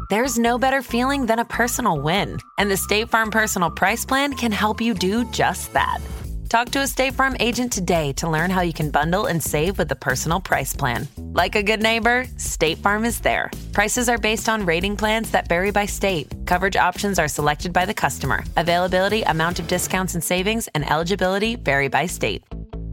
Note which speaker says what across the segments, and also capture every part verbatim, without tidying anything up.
Speaker 1: There's no better feeling than a personal win. And the State Farm Personal Price Plan can help you do just that. Talk to a State Farm agent today to learn how you can bundle and save with the Personal Price Plan. Like a good neighbor, State Farm is there. Prices are based on rating plans that vary by state. Coverage options are selected by the customer. Availability, amount of discounts and savings, and eligibility vary by state.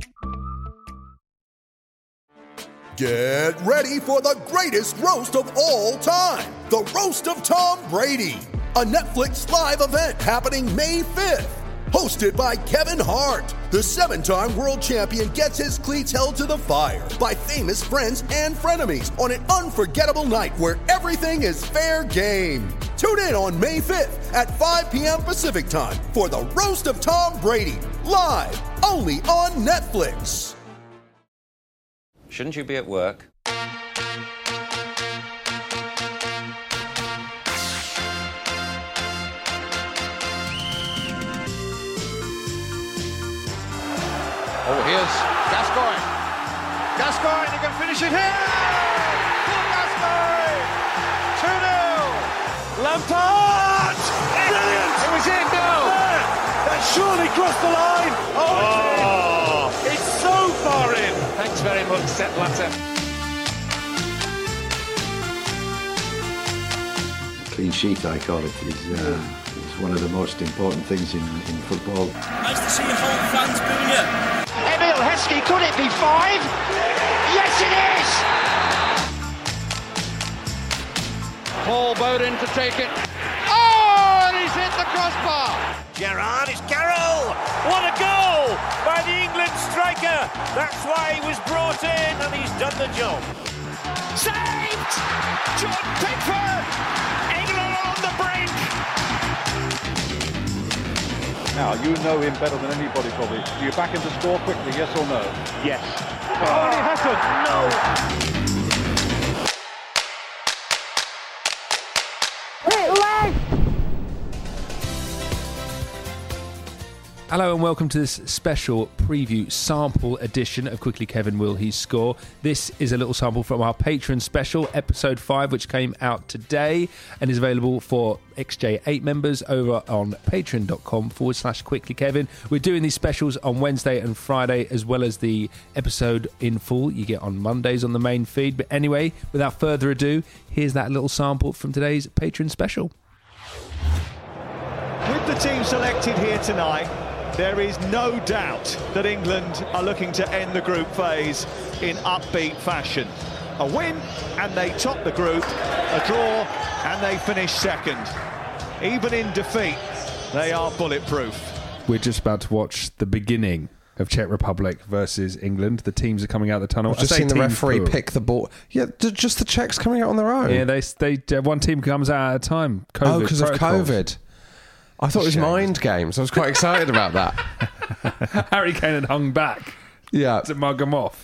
Speaker 2: Get ready for the greatest roast of all time, the Roast of Tom Brady, a Netflix live event happening May fifth. Hosted by Kevin Hart, the seven-time world champion gets his cleats held to the fire by famous friends and frenemies on an unforgettable night where everything is fair game. Tune in on May fifth at five p.m. Pacific time for the Roast of Tom Brady, live only on Netflix.
Speaker 3: Shouldn't you be at work?
Speaker 4: Oh, here's Gascoigne. Gascoigne, he can finish it here! Paul Gascoigne! two nil! Lampard! Brilliant! It was in, no! That surely crossed the line! Oh, it's, oh. it's so far in! Thanks very much, Sepp Blatter.
Speaker 5: Clean sheet, I call it, is, uh, is one of the most important things in, in football.
Speaker 6: Nice to see home fans booing you.
Speaker 7: Emil Heskey, could it be five? Yes, it is!
Speaker 4: Paul Bowden to take it. Oh, and he's hit the crossbar.
Speaker 8: Gerrard, it's Carroll. What a goal by the England striker. That's why he was brought in and he's done the job.
Speaker 7: Saved! John Pickford! England on the brink!
Speaker 9: Now, you know him better than anybody probably. Do you back him to score quickly, yes or no?
Speaker 8: Yes.
Speaker 9: Oh, he hasn't!
Speaker 8: No!
Speaker 10: Hello and welcome to this special preview sample edition of Quickly Kevin Will He Score. This is a little sample from our Patreon special, episode five, which came out today and is available for X J eight members over on patreon.com forward slash Quickly Kevin. We're doing these specials on Wednesday and Friday, as well as the episode in full you get on Mondays on the main feed. But anyway, without further ado, here's that little sample from today's Patreon special.
Speaker 11: With the team selected here tonight, there is no doubt that England are looking to end the group phase in upbeat fashion. A win and they top the group, a draw and they finish second. Even in defeat, they are bulletproof.
Speaker 10: We're just about to watch the beginning of Czech Republic versus England. The teams are coming out the tunnel.
Speaker 12: I've just seen the referee plural. pick the ball. Yeah, just the Czechs coming out on their own.
Speaker 10: Yeah, they they one team comes out at a time. COVID
Speaker 12: oh, because of COVID. I thought it was
Speaker 10: Shame.
Speaker 12: mind games. I was quite excited about that.
Speaker 10: Harry Kane had hung back
Speaker 12: yeah.
Speaker 10: to mug him off.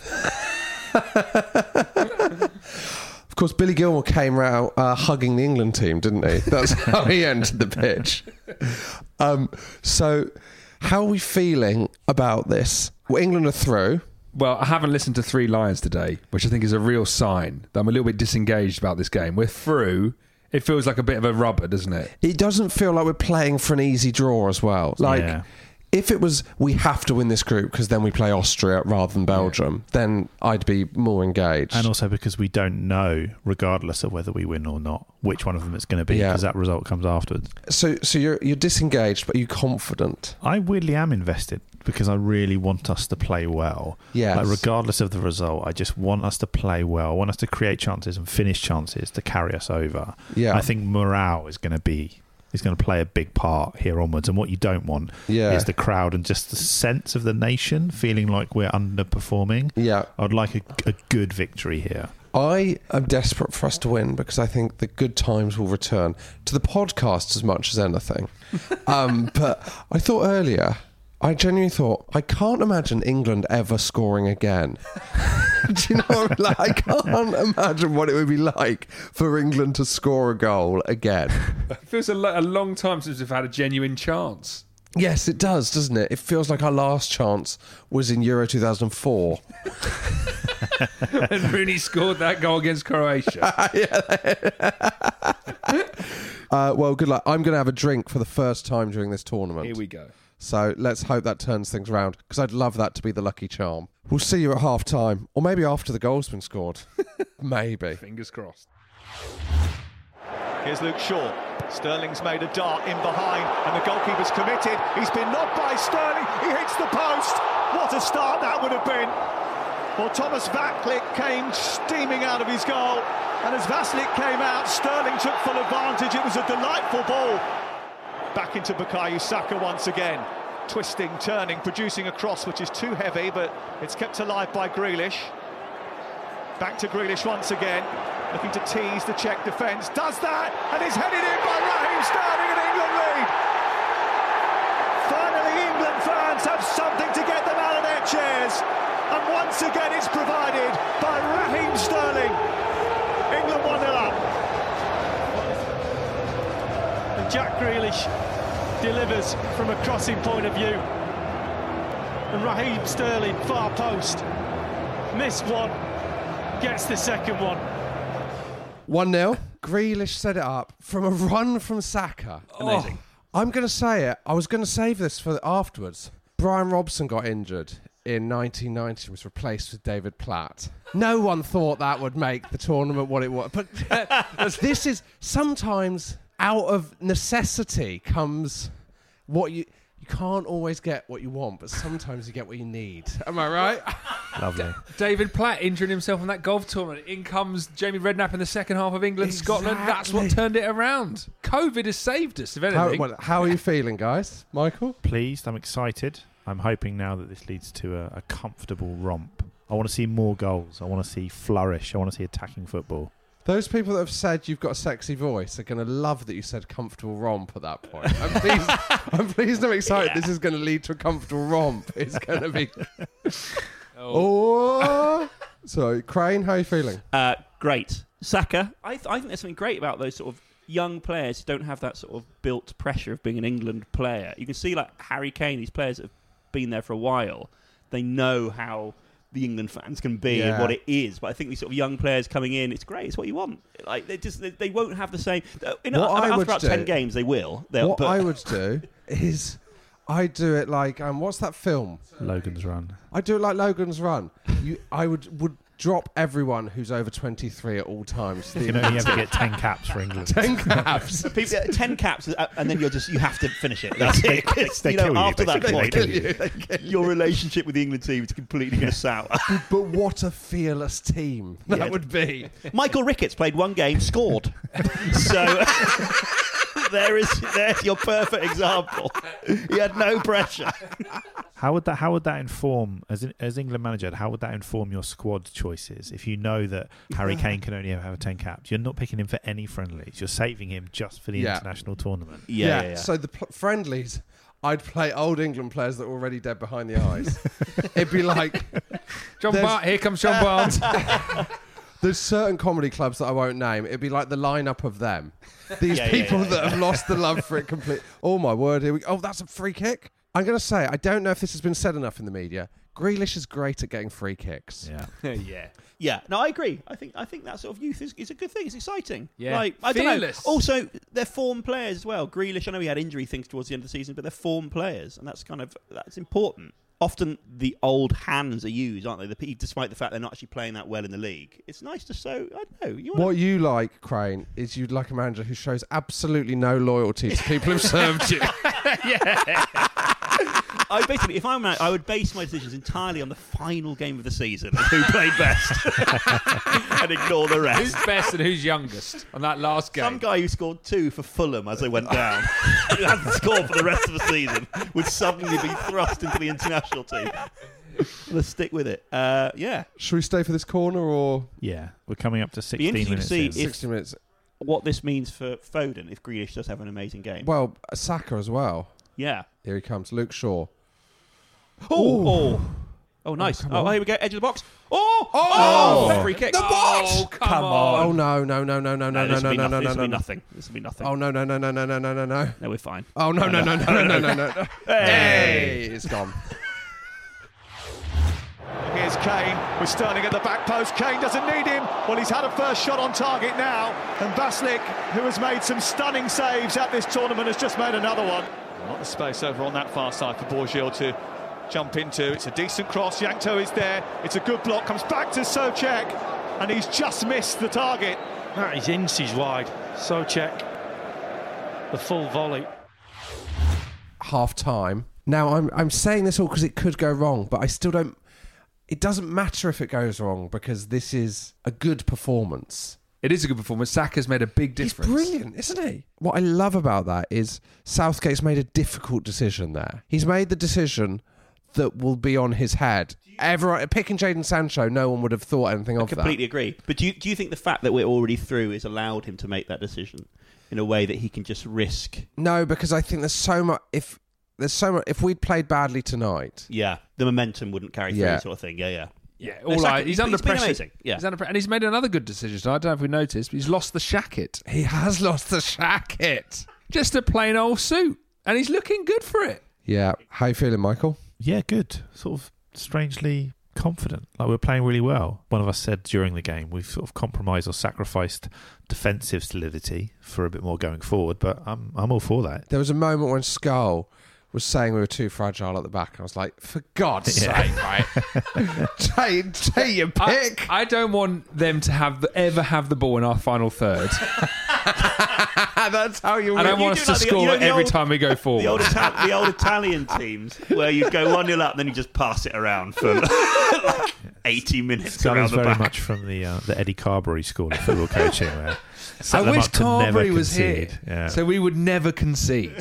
Speaker 12: Of course, Billy Gilmour came out uh, hugging the England team, didn't he? That's how he entered the pitch. Um, so, how are we feeling about this? Well, England are through.
Speaker 10: Well, I haven't listened to Three Lions today, which I think is a real sign that I'm a little bit disengaged about this game. We're through. It feels like a bit of a rubber, doesn't it?
Speaker 12: It doesn't feel like we're playing for an easy draw as well. Like, yeah. if it was, we have to win this group because then we play Austria rather than Belgium, yeah. then I'd be more engaged.
Speaker 13: And also because we don't know, regardless of whether we win or not, which one of them it's going to be, because yeah. that result comes afterwards.
Speaker 12: So so you're you're disengaged, but are you confident?
Speaker 13: I weirdly am invested because I really want us to play well.
Speaker 12: Yes.
Speaker 13: Like, regardless of the result, I just want us to play well. I want us to create chances and finish chances to carry us over.
Speaker 12: Yeah.
Speaker 13: I think morale is going to be... is going to play a big part here onwards. And what you don't want
Speaker 12: yeah.
Speaker 13: is the crowd and just the sense of the nation feeling like we're underperforming.
Speaker 12: Yeah.
Speaker 13: I'd like a, a good victory here.
Speaker 12: I am desperate for us to win because I think the good times will return to the podcast as much as anything. um, but I thought earlier, I genuinely thought, I can't imagine England ever scoring again. Do you know what I mean? Like, I can't imagine what it would be like for England to score a goal again.
Speaker 10: It feels a, lo- a long time since we've had a genuine chance.
Speaker 12: Yes, it does, doesn't it? It feels like our last chance was in Euro two thousand four.
Speaker 10: And Rooney scored that goal against Croatia.
Speaker 12: uh, well, good luck. I'm going to have a drink for the first time during this tournament.
Speaker 10: Here we go.
Speaker 12: So let's hope that turns things around, because I'd love that to be the lucky charm. We'll see you at half time, or maybe after the goal's been scored. Maybe.
Speaker 10: Fingers crossed.
Speaker 11: Here's Luke Shaw. Sterling's made a dart in behind, and the goalkeeper's committed. He's been knocked by Sterling. He hits the post. What a start that would have been. Well, Thomas Vaclik came steaming out of his goal, and as Vaclik came out, Sterling took full advantage. It was a delightful ball. Back into Bukayo Saka once again. Twisting, turning, producing a cross which is too heavy, but it's kept alive by Grealish. Back to Grealish once again, looking to tease the Czech defence. Does that, and is headed in by Raheem Sterling, and England lead. Finally, England fans have something to get them out of their chairs, and once again it's provided by Raheem Sterling. England one nil up.
Speaker 3: And Jack Grealish delivers from a crossing point of view, and Raheem Sterling, far post, missed one, gets the second one.
Speaker 12: one nil. Grealish set it up from a run from Saka.
Speaker 3: Amazing.
Speaker 12: Oh, I'm going to say it. I was going to save this for afterwards. Brian Robson got injured in nineteen ninety and was replaced with David Platt. No one thought that would make the tournament what it was. But uh, this is sometimes out of necessity comes what you... You can't always get what you want, but sometimes you get what you need. Am I right?
Speaker 13: Lovely.
Speaker 10: David Platt injuring himself in that golf tournament. In comes Jamie Redknapp in the second half of England,
Speaker 12: Exactly.
Speaker 10: Scotland. That's what turned it around. COVID has saved us, if
Speaker 12: How,
Speaker 10: anything.
Speaker 12: well, how are you feeling, guys? Michael?
Speaker 13: Pleased. I'm excited. I'm hoping now that this leads to a, a comfortable romp. I want to see more goals. I want to see flourish. I want to see attacking football.
Speaker 12: Those people that have said you've got a sexy voice are going to love that you said comfortable romp at that point. I'm pleased, I'm pleased I'm excited. Yeah. This is going to lead to a comfortable romp. It's going to be... oh. So, Crane, how are you feeling?
Speaker 14: Uh, great. Saka, I, th- I think there's something great about those sort of young players who don't have that sort of built pressure of being an England player. You can see, like, Harry Kane, these players that have been there for a while, they know how the England fans can be yeah. and what it is. But I think these sort of young players coming in, it's great. It's what you want. Like they just they, they won't have the same. You know,
Speaker 12: what
Speaker 14: after
Speaker 12: I would
Speaker 14: about
Speaker 12: do,
Speaker 14: ten games, they will. They'll,
Speaker 12: what
Speaker 14: but,
Speaker 12: I would do is I do it like um, what's that film?
Speaker 13: Logan's Run.
Speaker 12: I do it like Logan's Run. You, I would would. drop everyone who's over twenty-three at all times.
Speaker 13: You can only ever get ten caps for England.
Speaker 12: ten caps.
Speaker 14: People, uh, ten caps, uh, and then you're just you have to finish it. That's it.
Speaker 13: They
Speaker 14: you know,
Speaker 13: kill you,
Speaker 14: after that
Speaker 13: basically.
Speaker 14: point,
Speaker 13: They kill you.
Speaker 14: your relationship with the England team is completely going to sour.
Speaker 12: But what a fearless team that
Speaker 14: Yeah.
Speaker 12: would be.
Speaker 14: Michael Ricketts played one game, scored. So there is there's your perfect example. He had no pressure.
Speaker 13: How would that? How would that inform as as England manager? How would that inform your squad choices? If you know that Harry Kane can only have a ten caps, you're not picking him for any friendlies. You're saving him just for the
Speaker 12: Yeah.
Speaker 13: international tournament.
Speaker 14: Yeah.
Speaker 12: Yeah.
Speaker 14: yeah, yeah.
Speaker 12: So the pl- friendlies, I'd play old England players that were already dead behind the eyes. It'd be like
Speaker 10: John
Speaker 12: there's-
Speaker 10: Bart. Here comes John Barnes.
Speaker 12: There's certain comedy clubs that I won't name. It'd be like the lineup of them. These
Speaker 14: Yeah, yeah,
Speaker 12: people
Speaker 14: yeah,
Speaker 12: that
Speaker 14: yeah.
Speaker 12: have lost the love for it completely. Oh my word! Here we go. Oh, that's a free kick. I'm going to say I don't know if this has been said enough in the media. Grealish is great at getting free kicks.
Speaker 13: Yeah.
Speaker 10: yeah.
Speaker 14: Yeah, no, I agree. I think I think that sort of youth is, is a good thing. It's exciting.
Speaker 10: Yeah.
Speaker 14: Like, I don't know.
Speaker 10: Fearless.
Speaker 14: Also, they're form players as well. Grealish, I know he had injury things towards the end of the season, but they're form players, and that's kind of that's important. Often the old hands are used, aren't they? The P, despite the fact they're not actually playing that well in the league. It's nice to show. I don't know. You wanna,
Speaker 12: What you like, Crane, is you'd like a manager who shows absolutely no loyalty to people who've served you.
Speaker 14: yeah. I basically, if I'm, I would base my decisions entirely on the final game of the season and who played best, and ignore the rest.
Speaker 10: Who's best and who's youngest on that last game?
Speaker 14: Some guy who scored two for Fulham as they went down, who hasn't scored for the rest of the season, would suddenly be thrust into the international team. Let's stick with it. Uh, yeah.
Speaker 12: Should we stay for this corner or?
Speaker 13: Yeah, we're coming up to
Speaker 14: Be
Speaker 13: sixteen
Speaker 14: interesting to
Speaker 13: minutes.
Speaker 14: see
Speaker 13: in.
Speaker 14: if
Speaker 12: sixty minutes.
Speaker 14: what this means for Foden if Grealish does have an amazing game.
Speaker 12: Well, Saka as well.
Speaker 14: Yeah.
Speaker 12: Here he comes, Luke Shaw.
Speaker 14: Oh, oh. Oh, nice.
Speaker 12: Oh,
Speaker 14: Oh,
Speaker 12: come on.
Speaker 14: here we go. Edge of the box. Oh!
Speaker 12: Oh!
Speaker 14: Oh! Free kick.
Speaker 12: The box!
Speaker 14: Oh, come on.
Speaker 12: Oh, no, no, no, no, no, no, no,
Speaker 14: this
Speaker 12: no,
Speaker 14: will be
Speaker 12: no,
Speaker 14: nothing.
Speaker 12: no,
Speaker 14: This will
Speaker 12: no,
Speaker 14: be
Speaker 12: no.
Speaker 14: nothing. This will be nothing.
Speaker 12: Oh, no, no, no, no, no, no, no, no, no.
Speaker 14: No, we're fine.
Speaker 12: Oh, no, no, no, no, no, no, no, no. Hey! It's gone.
Speaker 11: Here's Kane with Sterling at the back post. Kane doesn't need him. Well, he's had a first shot on target now. And Baslik, who has made some stunning saves at this tournament, has just made another one. Not the space over on that far side for Bourgil to jump into. It's a decent cross. Yankto is there. It's a good block. Comes back to Souček. And he's just missed the target.
Speaker 3: That is inches wide. Souček, the full volley.
Speaker 12: Half time. Now, I'm I'm saying this all because it could go wrong, but I still don't... It doesn't matter if it goes wrong because this is a good performance.
Speaker 10: It is a good performance. Saka's made a big difference.
Speaker 12: He's brilliant, isn't he? What I love about that is Southgate's made a difficult decision there. He's made the decision that will be on his head. Everyone picking Jadon Sancho, no one would have thought anything
Speaker 14: I
Speaker 12: of that.
Speaker 14: completely agree. But do you, do you think the fact that we're already through has allowed him to make that decision in a way that he can just risk?
Speaker 12: No, because I think there's so much... If there's so much... If we'd played badly tonight...
Speaker 14: Yeah, the momentum wouldn't carry through,
Speaker 12: Yeah.
Speaker 14: sort of thing. Yeah, yeah.
Speaker 10: Yeah,
Speaker 14: No,
Speaker 10: all
Speaker 14: Saka,
Speaker 10: right. He's
Speaker 14: he's
Speaker 10: under
Speaker 14: been
Speaker 10: pressure.
Speaker 14: amazing. Yeah.
Speaker 10: He's under pre- and he's made another good decision tonight. I don't know if we noticed, but he's lost the shacket.
Speaker 12: He has lost the shacket.
Speaker 10: Just a plain old suit. And he's looking good for it.
Speaker 12: Yeah. How you feeling, Michael?
Speaker 13: Yeah, good. Sort of strangely confident. Like, we're playing really well. One of us said during the game we've sort of compromised or sacrificed defensive solidity for a bit more going forward, but I'm I'm all for that.
Speaker 12: There was a moment when Skull was saying we were too fragile at the back. I was like, for God's
Speaker 13: Yeah.
Speaker 12: sake, right? take, take your pick.
Speaker 10: I, I don't want them to have the, ever have the ball in our final third.
Speaker 12: That's how you
Speaker 10: I don't
Speaker 12: win.
Speaker 10: want
Speaker 14: You
Speaker 10: us
Speaker 14: do
Speaker 10: to
Speaker 14: like the-
Speaker 10: score
Speaker 14: you know the
Speaker 10: every
Speaker 14: old-
Speaker 10: time we go forward.
Speaker 14: The old, Ita- the old Italian teams where you go one nil up, then you just pass it around for like eighty minutes
Speaker 13: That
Speaker 14: around
Speaker 13: is
Speaker 14: the
Speaker 13: very
Speaker 14: back.
Speaker 13: much from the uh, the Eddie Carberry school of football coaching. Where set
Speaker 10: I
Speaker 13: them
Speaker 10: wish
Speaker 13: up to never
Speaker 10: Carberry was
Speaker 13: concede.
Speaker 10: here,
Speaker 13: Yeah.
Speaker 10: so we would never concede.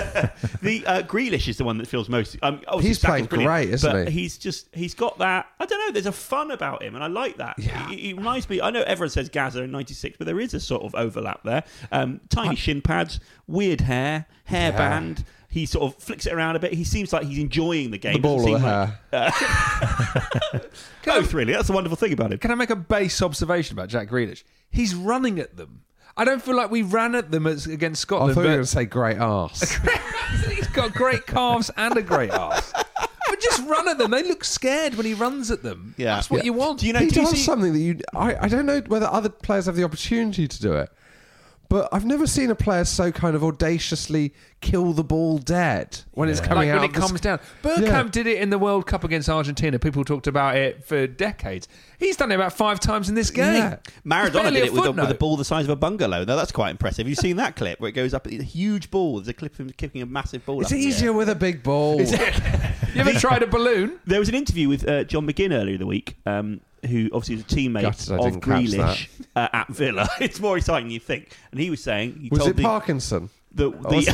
Speaker 14: The uh, Grealish is the one that feels most. Um, obviously
Speaker 12: He's
Speaker 14: Saka's
Speaker 12: playing
Speaker 14: brilliant,
Speaker 12: great, isn't
Speaker 14: but
Speaker 12: he?
Speaker 14: He's just he's got that. I don't know. There's a fun about him, and I like that.
Speaker 12: Yeah.
Speaker 14: He, he reminds me. I know everyone says Gaza in ninety-six, but there is a sort of overlap there. Um, tiny shin pads, weird hair, hairband. He sort of flicks it around a bit. He seems like he's enjoying the game.
Speaker 12: The ball or
Speaker 14: Doesn't
Speaker 12: the
Speaker 14: seem
Speaker 12: hair?
Speaker 14: like- Both, really. That's the wonderful thing about him.
Speaker 10: Can I make a base observation about Jack Grealish? He's running at them. I don't feel like we ran at them as, against
Speaker 12: I
Speaker 10: Scotland.
Speaker 12: thought you were
Speaker 10: but
Speaker 12: going to say great arse.
Speaker 10: he's got great calves and a great arse. But just run at them. They look scared when he runs at them.
Speaker 14: Yeah.
Speaker 10: That's what
Speaker 12: Yeah.
Speaker 10: you want.
Speaker 14: Do you know?
Speaker 12: he
Speaker 14: do you
Speaker 12: does
Speaker 14: see-
Speaker 12: something that you... I, I don't know whether other players have the opportunity to do it, but I've never seen a player so kind of audaciously kill the ball dead when it's
Speaker 13: Yeah.
Speaker 12: coming
Speaker 10: like
Speaker 12: out.
Speaker 10: when it
Speaker 12: of the
Speaker 10: comes
Speaker 12: sc-
Speaker 10: down. Bergkamp
Speaker 12: Yeah.
Speaker 10: did it in the World Cup against Argentina. People talked about it for decades. He's done it about five times in this game.
Speaker 12: Yeah.
Speaker 14: Maradona
Speaker 10: Barely
Speaker 14: did
Speaker 10: a
Speaker 14: it with a, with a
Speaker 10: footnote.
Speaker 14: ball the size of a bungalow. Now that's quite impressive. Have you seen that clip where it goes up? It's a huge ball. There's a clip of him kicking a massive ball.
Speaker 12: It's
Speaker 14: up in the air.
Speaker 12: easier with a big ball.
Speaker 10: You ever tried a balloon?
Speaker 14: There was an interview with uh, John McGinn earlier in the week, um, who obviously is a teammate
Speaker 12: Gutted I
Speaker 14: of
Speaker 12: didn't catch
Speaker 14: Grealish uh, at Villa. It's more exciting than you think. And he was saying... He
Speaker 12: Was
Speaker 14: told
Speaker 12: it
Speaker 14: the,
Speaker 12: Parkinson?
Speaker 14: The,
Speaker 12: Or was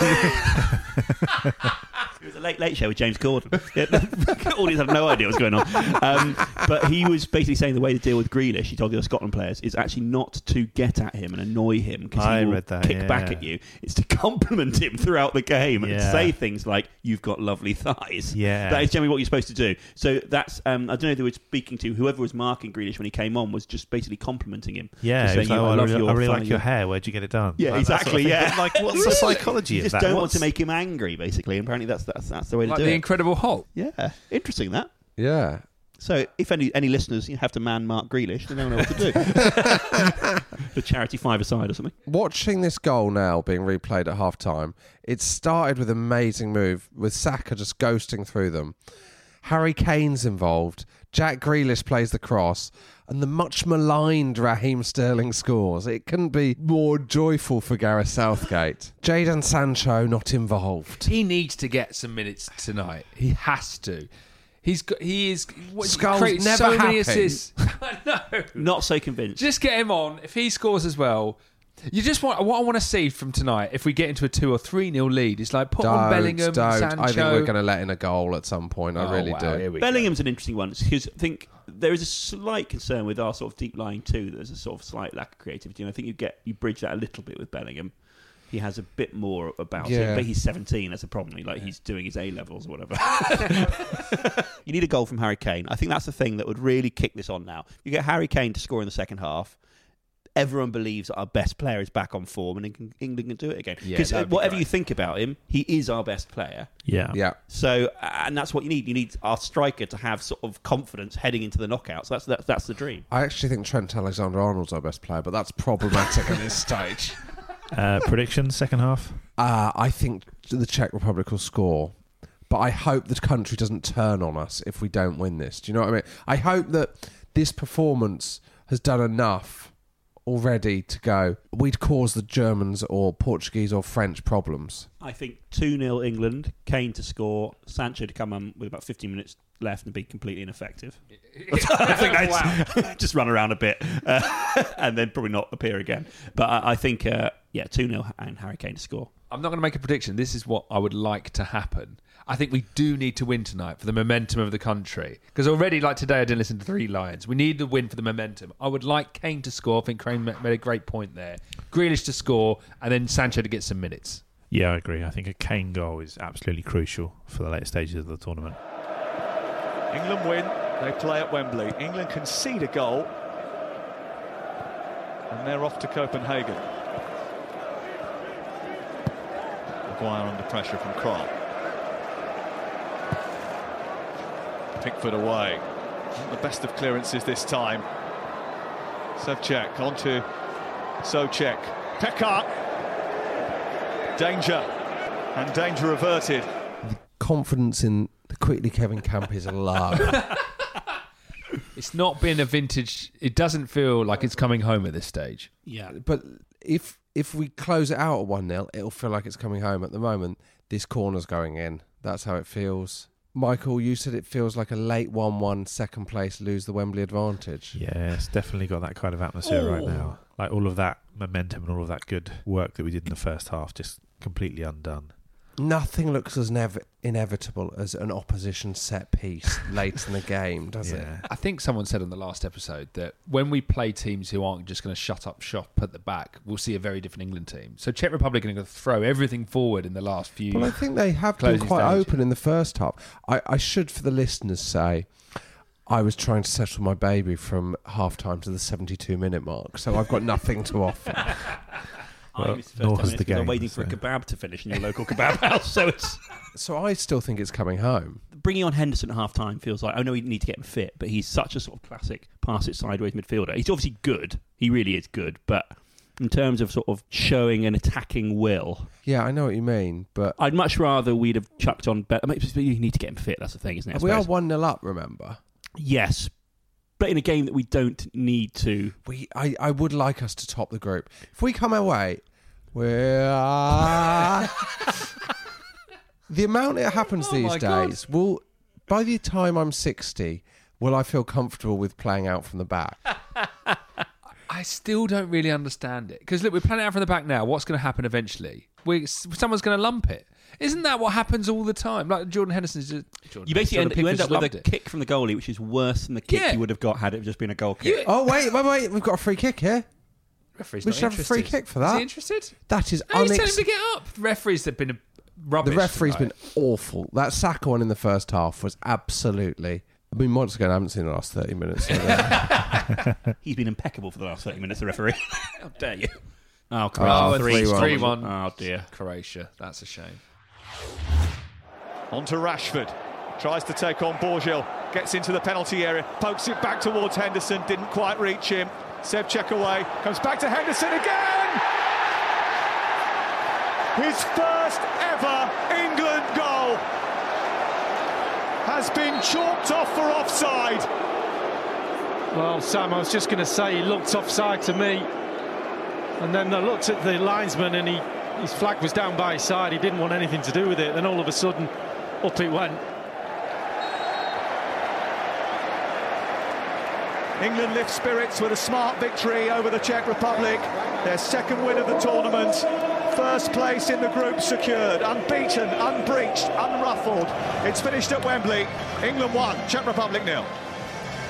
Speaker 14: the, it was a late late show with James Corden. Yeah, audience had no idea what was going on. Um, but he was basically saying the way to deal with Grealish, he told the other Scotland players, is actually not to get at him and annoy him because
Speaker 13: I
Speaker 14: he will
Speaker 13: read that,
Speaker 14: kick
Speaker 13: yeah.
Speaker 14: back at you. It's to compliment him throughout the game and
Speaker 13: Yeah.
Speaker 14: say things like, "You've got lovely thighs."
Speaker 13: Yeah.
Speaker 14: That is generally what you're supposed to do. So that's um, I don't know if they were speaking to whoever was marking Grealish when he came on was just basically complimenting him.
Speaker 13: Yeah,
Speaker 14: Just
Speaker 13: he was
Speaker 14: saying,
Speaker 13: like,
Speaker 14: "You,
Speaker 13: oh, I
Speaker 14: love
Speaker 13: really,
Speaker 14: your
Speaker 13: I really like
Speaker 14: thigh."
Speaker 13: your hair. Where'd you get it done?
Speaker 14: Yeah,
Speaker 13: Like that sort
Speaker 14: exactly.
Speaker 13: of thing.
Speaker 14: Yeah,
Speaker 13: But, like, what's the psychology
Speaker 14: you
Speaker 13: of
Speaker 14: just
Speaker 13: that?
Speaker 14: don't want
Speaker 13: What's-
Speaker 14: to make him angry, basically. And apparently, that's that's that's the way to
Speaker 10: Like
Speaker 14: do
Speaker 10: the
Speaker 14: it.
Speaker 10: Incredible Hulk.
Speaker 14: Yeah, interesting that.
Speaker 12: Yeah.
Speaker 14: So, if any any listeners you have to man Mark Grealish, they don't know what to do. The charity five aside or something.
Speaker 12: Watching this goal now being replayed at half time, it started with an amazing move with Saka just ghosting through them. Harry Kane's involved. Jack Grealish plays the cross. And the much maligned Raheem Sterling scores. It couldn't be more joyful for Gareth Southgate. Jadon Sancho not involved.
Speaker 10: He needs to get some minutes tonight. He has to. He's got, he is what,
Speaker 12: Skull's
Speaker 10: creates
Speaker 12: never
Speaker 10: so
Speaker 12: happy.
Speaker 10: many assists. I know.
Speaker 14: Not so convinced.
Speaker 10: Just get him on. If he scores as well, you just want what I want to see from tonight. If we get into a two or three nil lead, it's like put
Speaker 12: Don't,
Speaker 10: on Bellingham,
Speaker 12: don't.
Speaker 10: Sancho.
Speaker 12: I think we're going to let in a goal at some point. I
Speaker 10: Oh,
Speaker 12: really
Speaker 10: wow,
Speaker 12: do.
Speaker 10: here we
Speaker 14: Bellingham's an interesting one because I think there is a slight concern with our sort of deep lying too. There's a sort of slight lack of creativity, and I think you get you bridge that a little bit with Bellingham. he has a bit more about
Speaker 12: Yeah.
Speaker 14: him. But he's seventeen. That's a problem. Like he's doing his A levels or whatever. You need a goal from Harry Kane. I think that's the thing that would really kick this on now. You get Harry Kane to score in the second half. Everyone believes that our best player is back on form and England can do it again. Because
Speaker 10: Yeah,
Speaker 14: uh,
Speaker 10: that'd be
Speaker 14: whatever
Speaker 10: great.
Speaker 14: you think about him, he is our best player.
Speaker 13: Yeah.
Speaker 12: Yeah.
Speaker 14: So, and that's what you need. You need our striker to have sort of confidence heading into the knockouts. That's that's, that's the dream.
Speaker 12: I actually think Trent Alexander-Arnold's our best player, but that's problematic at this stage.
Speaker 13: Uh, predictions, second half?
Speaker 12: Uh, I think the Czech Republic will score, but I hope the country doesn't turn on us if we don't win this. Do you know what I mean? I hope that this performance has done enough already to go, we'd cause the Germans or Portuguese or French problems.
Speaker 14: I think two nil England, Kane to score, Sancho to come on with about fifteen minutes left and be completely ineffective. I think I'd just run around a bit uh, and then probably not appear again. But I, I think, uh, yeah, two nil and Harry Kane to score.
Speaker 10: I'm not going to make a prediction. This is what I would like to happen. I think we do need to win tonight for the momentum of the country. Because already, like today, I didn't listen to Three Lions. We need the win for the momentum. I would like Kane to score. I think Kane made a great point there. Grealish to score, and then Sancho to get some minutes.
Speaker 13: Yeah, I agree. I think a Kane goal is absolutely crucial for the later stages of the tournament.
Speaker 11: England win, they play at Wembley. England concede a goal, and they're off to Copenhagen. Maguire under pressure from Krul. Pickford away. Not the best of clearances this time. Sevcek onto Souček. Pekar. Danger. And danger averted.
Speaker 12: The confidence in the Quickly Kevin camp is low.
Speaker 10: It's not been a vintage... It doesn't feel like it's coming home at this stage.
Speaker 14: Yeah.
Speaker 12: But if if we close it out at one nil, it'll feel like it's coming home. At the moment, this corner's going in. That's how it feels. Michael, you said it feels like a late one one, second place, lose the Wembley advantage.
Speaker 13: Yeah, it's definitely got that kind of atmosphere
Speaker 14: Oh.
Speaker 13: right now. Like all of that momentum and all of that good work that we did in the first half just completely undone.
Speaker 12: Nothing looks as nev- inevitable as an opposition set piece late in the game, does it?
Speaker 10: I think someone said on the last episode that when we play teams who aren't just going to shut up shop at the back, we'll see a very different England team. So Czech Republic are going to throw everything forward in the last few.
Speaker 12: Well, I think they have been
Speaker 10: closing
Speaker 12: quite
Speaker 10: stages.
Speaker 12: open in the first half. I, I should, for the listeners, say I was trying to settle my baby from half time to the seventy-two minute mark, so I've got nothing to offer.
Speaker 14: I
Speaker 13: Well,
Speaker 14: missed the first
Speaker 13: nor
Speaker 14: ten
Speaker 13: has
Speaker 14: minutes
Speaker 13: the
Speaker 14: because I'm
Speaker 13: game,
Speaker 14: waiting for a
Speaker 13: so-
Speaker 14: kebab to finish in your local kebab house. So it's
Speaker 12: So I still think it's coming home.
Speaker 14: bringing on Henderson at half time feels like I know we need to get him fit, but he's such a sort of classic pass it sideways midfielder. He's obviously good. He really is good, but in terms of sort of showing an attacking will,
Speaker 12: Yeah, I know what you mean, but
Speaker 14: I'd much rather we'd have chucked on better. You need to get him fit. That's the thing, isn't it? I
Speaker 12: we are
Speaker 14: suppose?
Speaker 12: one nil up, remember?
Speaker 14: Yes, but in a game that we don't need to.
Speaker 12: We, I, I would like us to top the group. If we come away, we're... the amount it happens
Speaker 10: Oh my
Speaker 12: these
Speaker 10: God.
Speaker 12: days, will by the time I'm sixty, will I feel comfortable with playing out from the back?
Speaker 10: I still don't really understand it. Because look, we're playing out from the back now. What's going to happen eventually? We someone's going to lump it. Isn't that what happens all the time? Like Jordan Henderson's just... Jordan
Speaker 14: You basically
Speaker 10: Jordan
Speaker 14: end, you end
Speaker 10: Pickford's
Speaker 14: up with
Speaker 10: loved
Speaker 14: a
Speaker 10: it.
Speaker 14: kick from the goalie, which is worse than the kick
Speaker 10: Yeah.
Speaker 14: you would have got had it just been a goal kick.
Speaker 12: Oh, wait, wait, wait. We've got a free kick here.
Speaker 10: Referee's
Speaker 12: We
Speaker 10: not
Speaker 12: should have a free
Speaker 10: interested.
Speaker 12: kick for
Speaker 10: Is
Speaker 12: that.
Speaker 10: he interested?
Speaker 12: That is
Speaker 10: No, he's telling him
Speaker 12: unex-
Speaker 10: to get up. The referees have been rubbish.
Speaker 12: The referee's
Speaker 10: tonight.
Speaker 12: been awful. That Saka one in the first half was absolutely... I mean, once again, I haven't seen the last thirty minutes. So that-
Speaker 14: He's been impeccable for the last thirty minutes, the referee. How dare you? Oh,
Speaker 12: Oh,
Speaker 14: Croatia.
Speaker 12: three one.
Speaker 10: three one.
Speaker 14: Oh, dear.
Speaker 10: Croatia. That's a shame.
Speaker 11: On to Rashford. Tries to take on Borgil. Gets into the penalty area. Pokes it back towards Henderson. Didn't quite reach him. Sevcek away. Comes back to Henderson again. His first ever England goal has been chalked off for offside.
Speaker 3: Well, Sam, I was just going to say he looked offside to me. And then I looked at the linesman and he, his flag was down by his side. He didn't want anything to do with it. Then all of a sudden, up it went.
Speaker 11: England lift spirits with a smart victory over the Czech Republic. Their second win of the tournament. First place in the group secured. Unbeaten, unbreached, unruffled. It's finished at Wembley. England one, Czech Republic nil.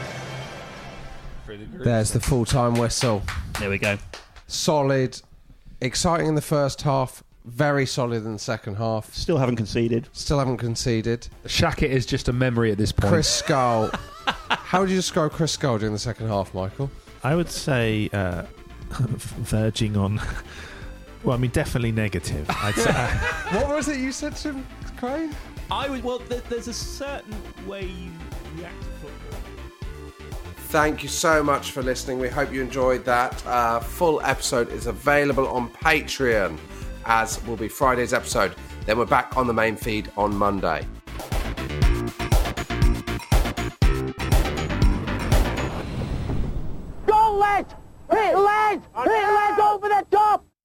Speaker 12: There's the full-time whistle.
Speaker 14: There we go.
Speaker 12: Solid, Exciting in the first half, very solid in the second half.
Speaker 14: Still haven't conceded.
Speaker 12: Still haven't conceded.
Speaker 10: Shaq is just a memory at this point.
Speaker 12: Chris Skull. How would you describe Chris Skull during the second half, Michael?
Speaker 13: I would say uh, verging on... Well, I mean, definitely negative. I'd say, uh,
Speaker 12: what was it you said to him, Crane?
Speaker 14: I would. Well, th- there's a certain way you react to football.
Speaker 12: Thank you so much for listening. We hope you enjoyed that. Uh, full episode is available on Patreon, as will be Friday's episode. Then we're back on the main feed on Monday.
Speaker 7: Go, lads! Hit, lads! Hit, lads, over the top!